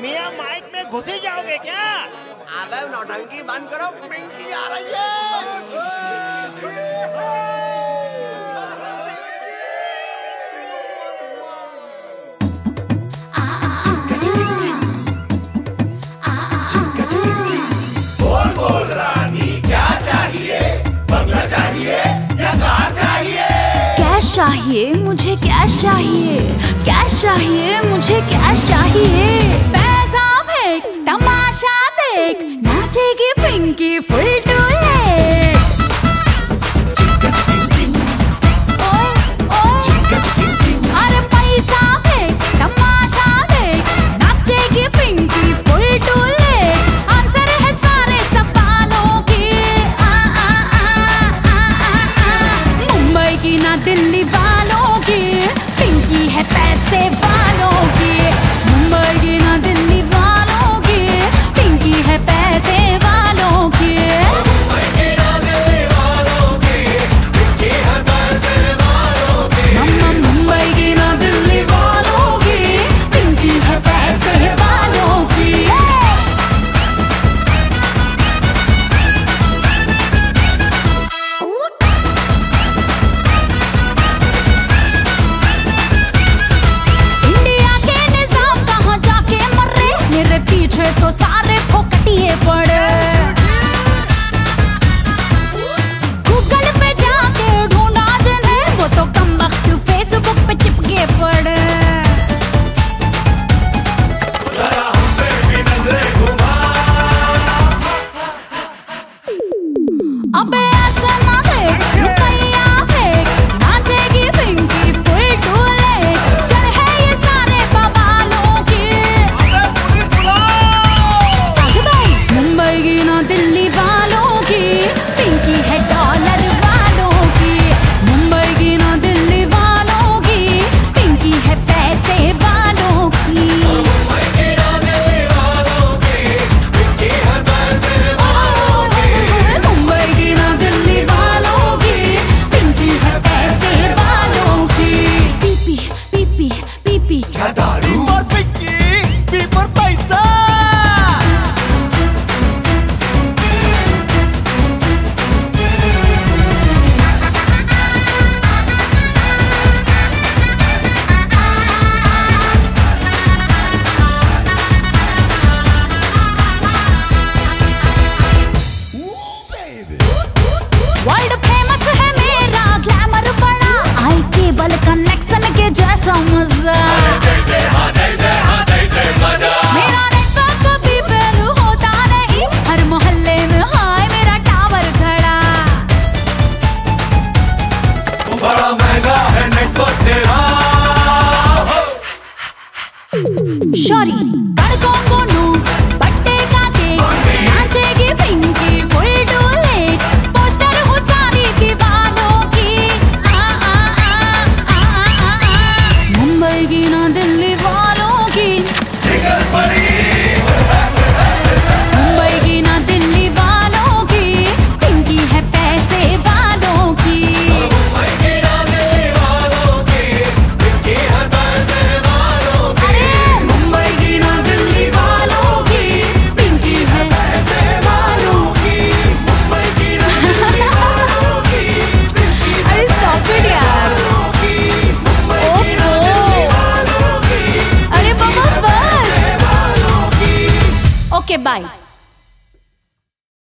मियां mic में घुस ही जाओगे क्या? अबे नौटंकी बंद करो, पिंकी आ रही है। बोल बोल रानी क्या चाहिए? बंगला चाहिए या कार चाहिए? कैश चाहिए मुझे, कैश चाहिए, कैश चाहिए मुझे, कैश चाहिए। पैसा फेंक तमाशा देख, नाचेगी पिंकी फुल टू लेग। अरे पैसा फेंक तमाशा देख, नाचेगी Pinky full to leg. Answer है सारे सवालों की, मुंबई की ना दिल्ली वालों की, पिंकी है पैसे वालों की। मुंबई की ना दिल्ली वालों की, पिंकी है पैसे वालों की। मुंबई की ना दिल्ली वालों की, पिंकी है पैसे वालों की। मुंबई की ना दिल्ली वालों की, पिंकी है पैसे वालों की। इंडिया के निजाम कहाँ जाके मरे, मेरे पीछे तो सारे फोकटिए पड़े। गूगल पे जाके ढूंढा जिन्हें, वो तो कमबख्त फेसबुक पे चिपके पड़े। जरा हम पे भी नजरें घुमा। अबे ऐसा ना देख, रुपया फेंक, नाचेगी पिंकी फुल टू लेग। चल है ये सारे बवालों की। आगे भाई, मुंबई की ना दिल्ली वालों की, पिंकी है डॉलर वालों की। मुंबई की ना दिल्ली वालों की, पिंकी है पैसे वालों की। मुंबई की ना दिल्ली वालों की, पिंकी है पैसे वालों की। मुंबई की ना दिल्ली वालों की, पिंकी है पैसे वालों की। पीपी पीपी पीपी क्या दारू और पिंकी पी पर पैसा। वर्ल्ड फेमस है मेरा ग्लैमर बड़ा, आई केबल कनेक्शन के जैसा मजा। दे दे हाँ दे दे हाँ दे दे मजा। मेरा नेटवर्क कभी फेल होता नहीं, हर मोहल्ले में हाय मेरा टावर खड़ा। बड़ा महंगा है नेटवर्क तेरा। शॉरी कड़कों को नो पट्टे का केक, नाचेगी Pinky full to leg. Poster हो सारी दीवारों की, मुंबई की ना दिल्ली वालों की। निकल पड़ी मुंबई की ना दिल्ली वालों की, पिंकी है पैसे वालों की। मुंबई की ना दिल्ली वालों की, पिंकी है पैसे वालों की। अरे मुंबई की ना दिल्ली वालों की, पिंकी है पैसे वालों की। मुंबई की ना दिल्ली वालों की, पिंकी है अरे स्टॉप इट यार। ओफो, अरे बाबा बस। Okay bye.